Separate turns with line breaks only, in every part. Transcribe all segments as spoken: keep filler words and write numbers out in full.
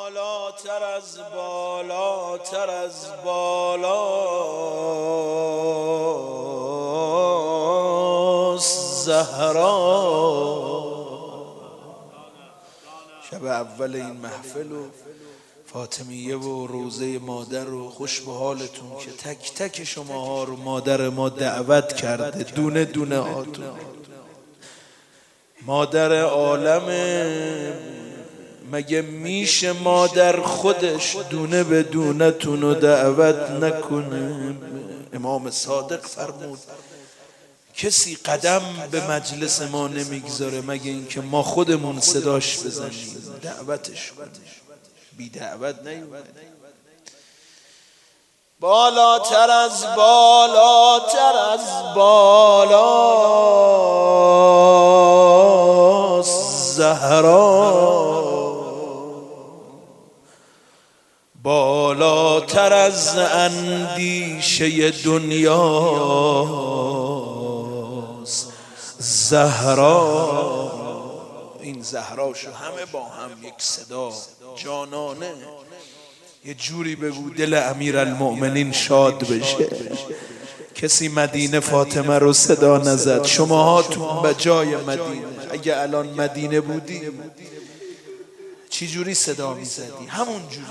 بالاتر از بالاتر از بالاست زهرا. شب اول این محفل و فاطمیه و روزه مادر و خوش به حالتون که تک تک شماها رو مادر ما دعوت کرده، دونه دونه هاتون. مادر عالمه، مگه میشه مادر خودش دونه به دونه تونو دعوت نکنه؟ امام صادق فرمود کسی قدم به مجلس ما نمیگذاره مگه اینکه ما خودمون صداش بزنیم دعوتش کنیم. بی دعوت نیومد. بالاتر از بالاتر از بالاست زهرا. بالاتر از اندیشه دنیاست زهرا. این زهراشو همه با هم یک صدا جانانه یه جوری بگو دل امیرالمؤمنین شاد بشه. کسی مدینه فاطمه رو صدا نزد. شماها تو به جای مدینه اگه الان مدینه بودی چی جوری صدا میزدی؟ همون جوری.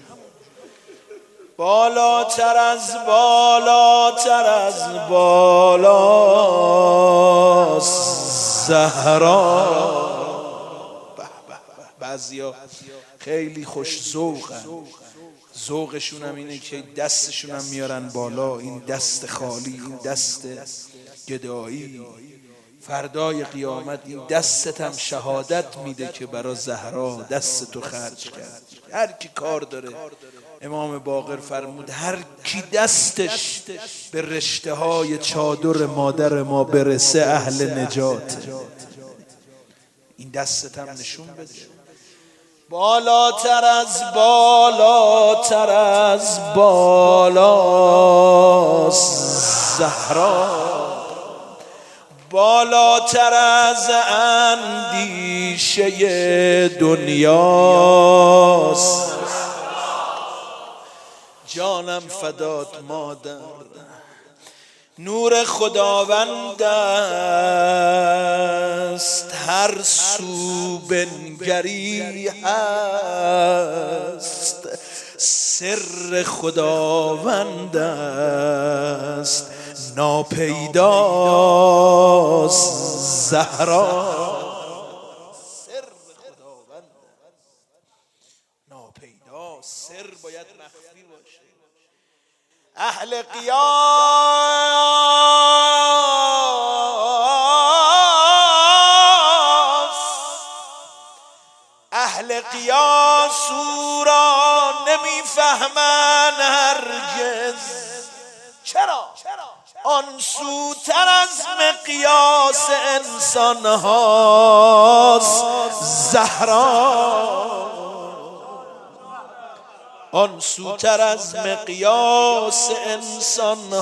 بالاتر از بالاتر از بالاست زهرا. بعضیا خیلی خوش ذوقن، ذوقشون هم اینه که دستشون هم میارن بالا، این دست خالی، این دست گدایی. فردای قیامت این دستت هم شهادت میده که برای زهرا دست تو خرج کرد. هر کی کار داره، امام باقر فرمود هر کی دستش به رشته های چادر مادر ما برسه اهل نجات. این دستت هم نشون بده. بالاتر از بالاتر از بالاست زهرا. بالاتر از اندیشه دنیاست. جانم فدات مادر، نور خداوند است هر سو بنگری هست. سر خداوند است ناپیداست زهرا. سر خداوند ناپیداست، سر باید مخفی باشه. اهل قیاس اهل قیاس او را نمیفهمن هرگز. چرا؟ آن سوتر از مقیاس انسان هاست زهرا. آن سوتر از مقیاس انسان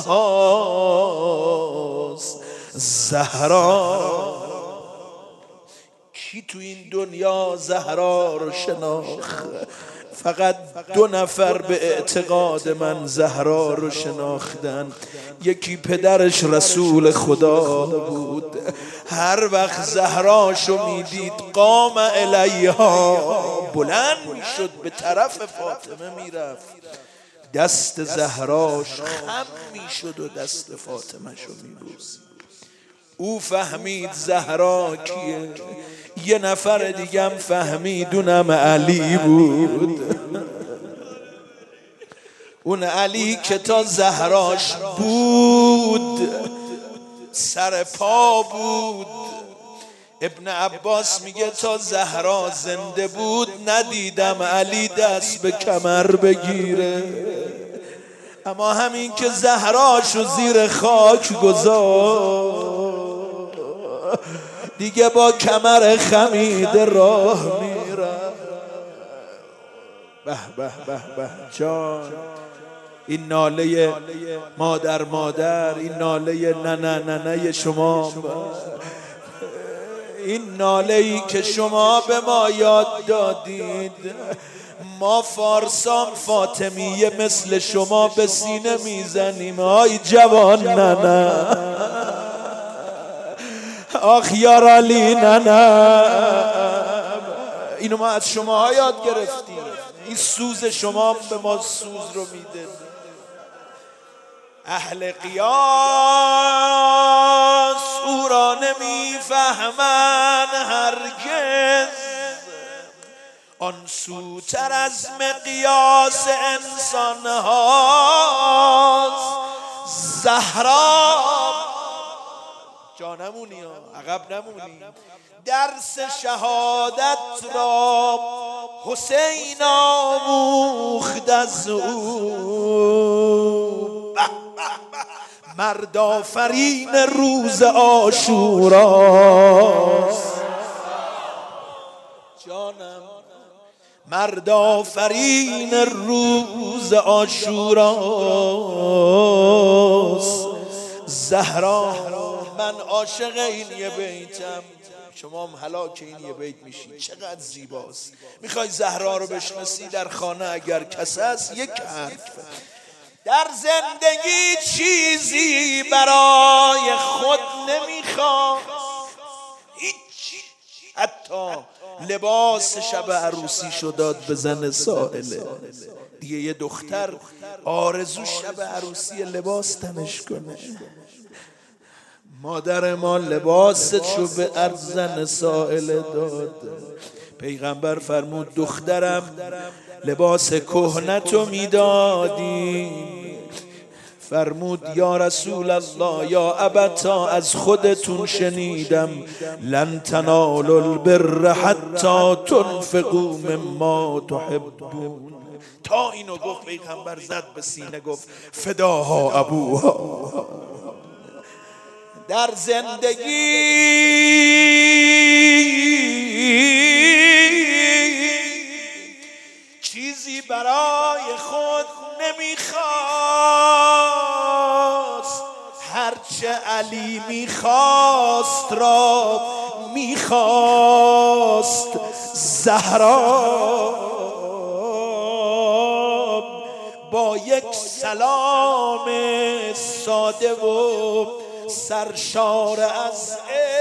هاست زهرا. کی تو این دنیا زهرا رو شناخت؟ فقط دو نفر به اعتقاد من زهرا رو شناختن. یکی پدرش رسول خدا بود، هر وقت زهراشو میدید قام الیها، بلند میشد به طرف فاطمه میرفت، دست زهراش خم میشد و دست فاطمه شو میبوسید. او فهمید زهرا کیه. یه نفر دیگه هم فهمید، اونم علی بود. اون علی که تا زهراش بود سر پا بود. ابن عباس میگه تا زهرا زنده بود ندیدم علی دست به کمر بگیره، اما همین که زهراشو زیر خاک گذاشت دیگه با کمر خمیده راه میره. به به به به جان. این ناله مادر مادر، این ناله نه نه نه نه شما، این ناله‌ای که شما به ما یاد دادید، ما فارسان فاطمیه مثل شما به سینه میزنیم. آی جوان نه نه، آخ یارالی نه نه، اینو ما از شما یاد گرفتیم. این سوز شما به ما سوز رو میده. اهل قیاس او را نمیفهمن هرگز، آن سوتر از مقیاس انسان هاست. زهرا جا نمونی ها، عقب نمونی. درس شهادت را حسین آموخت از او، مرد آفرین روز عاشوراست. جانم مرد آفرین روز عاشوراست. زهرا من عاشق این یه بیتم، شما هم هلاک این یه بیت میشید. چقدر زیباست. میخوای زهرا رو بشناسی در خانه اگر کس هست یک حرف: در زندگی چیزی برای خود نمیخواد، هیچ، حتی لباس شب عروسی شو داد به زن سائله. دیگه یه دختر آرزو شب عروسی لباس تنش کنه. مادر ما لباس چو به زن سائله داد. پیغمبر فرمود دخترم لباس کهنتو میدادی. فرمود یا رسول الله یا ابتا از خودتون شنیدم لن تنالوا البر حتی تنفقوا مما تحبون. تا اینو گفت پیغمبر زد به سینه گفت فداها ابوها. در زندگی چیزی برای خود نمیخواست، هرچه علی میخواست را میخواست. زهرا با یک سلام ساده و سرشار از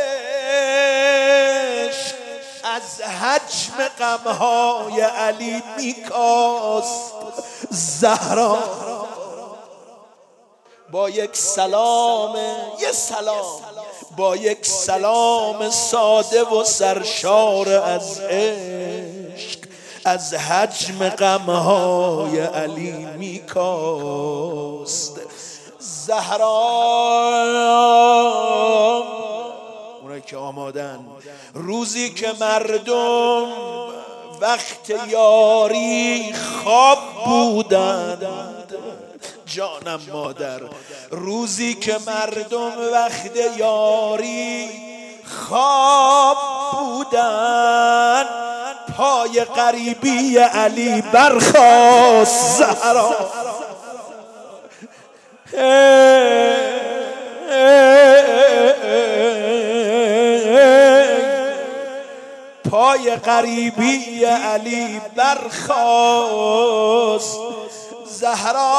عشق از حجم غمهای علی میکاست. زهرا با یک سلام یه سلام با یک سلام ساده و سرشار از عشق از حجم غمهای علی میکاست. زهرا اونایی که آمادن، روزی که مردم وقت یاری خواب بودند، جانم مادر، روزی که مردم وقت یاری خواب بودند، پای غریبی علی برخاست. زهرا پای غریبی علی برخاست. زهرا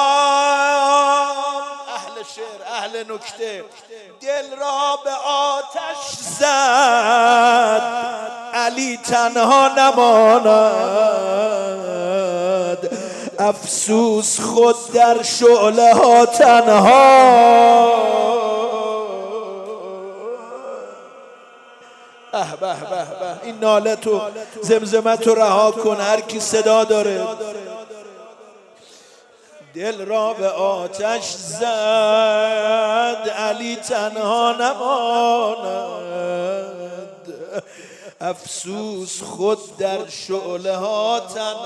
اهل شعر اهل نکته دل را به آتش زد، علی تنها نماند، افسوس خود در شعله ها تنها. به به به به، این ناله تو زمزمه تو رها کن، هر کی صدا داره. دل را به آتش زد، علی تنها نماند، افسوس خود در شعله ها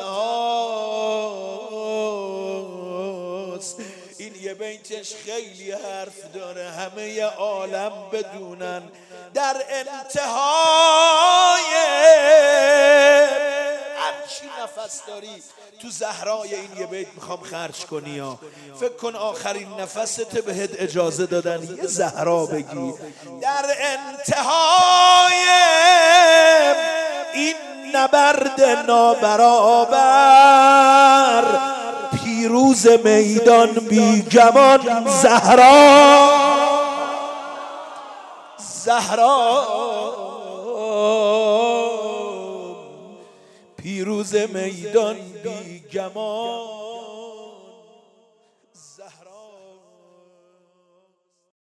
تنهاست. این یه بیتش خیلی حرف داره، همه عالم بدونن در انتهای همچی نفس داری تو زهرای این یه بیت میخوام خرج کنی. یا فکر کن آخرین نفست بهت اجازه دادن یه زهرا بگی در انتهای این نبرد نابرابر، پیروز میدان بی گمان زهرا. زهرا پیروز میدان بی گمان